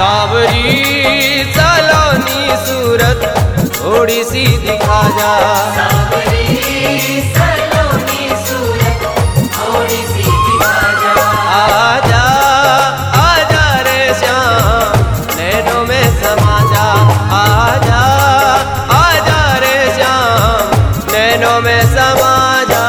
सावरी सलोनी सूरत थोड़ी सी दिखा जा, सावरी सलोनी सूरत थोड़ी सी दिखा जा। आजा आजा रे श्याम नैनों में समा जा, आजा आजा रे श्याम नैनों में समा जा।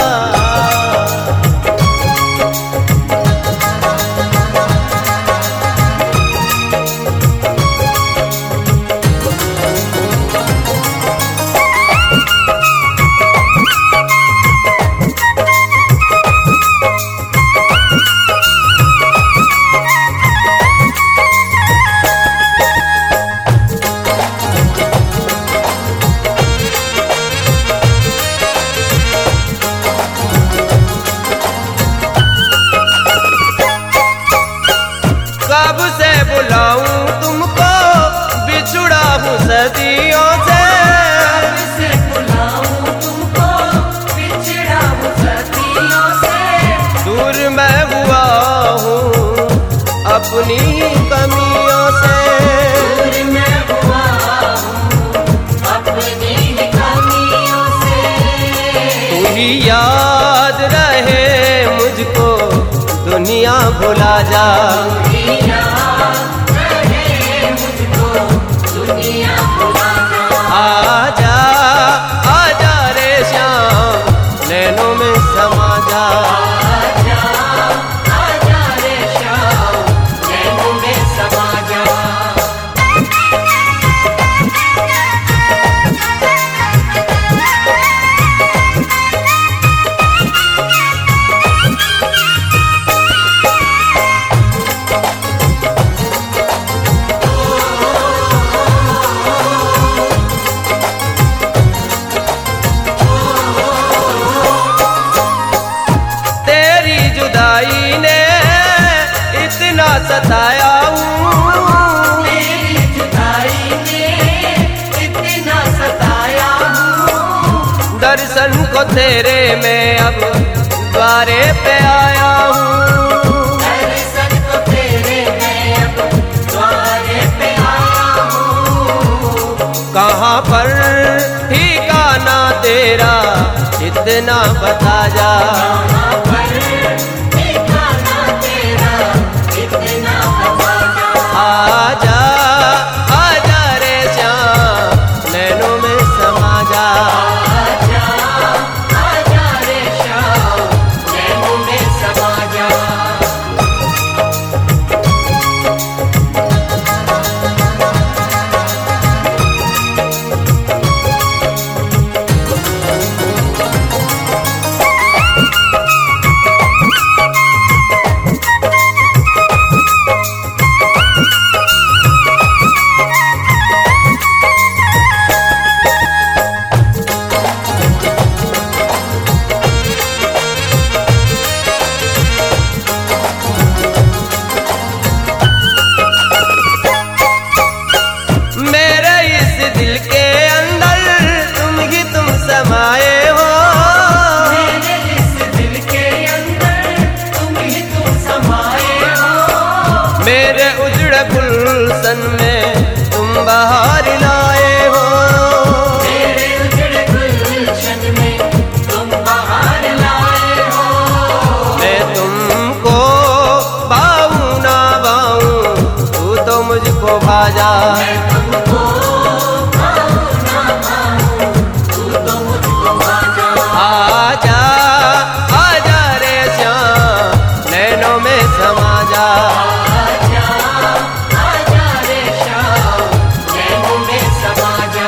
कब से बुलाऊं तुमको बिछुड़ा हूँ सदियों से, कब से बुलाऊं तुमको बिछड़ा हूँ सदियों से। दूर मैं हुआ हूँ अपनी कमियों से, दूर मैं हुआ हूँ अपनी कमियों से। तू ही याद रहे मुझको दुनिया भुला जा, दुनिया रहे मुझको दुनिया भुला जा। आजा आजा रे श्याम नैनों में समा जा, आजा आजा रे श्याम नैनों में समा जा। तेरी जुदाई ने इतना सताया हूँ, तेरी जुदाई ने इतना सताया हूँ। दर्शन को तेरे में अब द्वारे पे आया हूँ, दर्शन को तेरे मैं अब द्वारे पे आया हूँ। कहाँ पर ठिकाना तेरा इतना बता जा, कहाँ पर ठिकाना तेरा इतना बता जा। आजा आजा रे श्याम नैनों में समा जा, आजा आजा रे श्याम नैनों में समा जा। मेरे इस दिल के अंदर तुम समाए हो, मेरे इस दिल के अंदर तुम ही तुम समाए हो। मेरे उजड़े गुलशन में तुम बाहर लाए हो, मेरे उजड़े गुलशन में तुम बाहर लाए हो। मैं तुमको पाऊं ना पाऊं तू तो मुझको भाजा, मैं तुमको पाऊं ना पाऊं तू तो मुझको भाजा। आजा आजा रे श्याम नैनों में समा जा, आजा आजा रे श्याम नैनों में समा जा।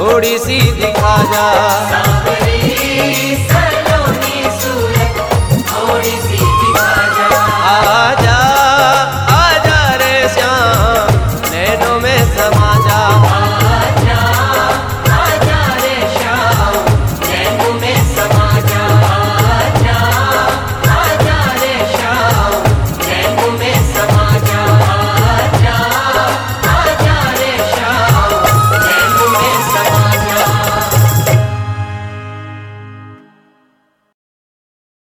थोड़ी सी दिखा जा। सांवरी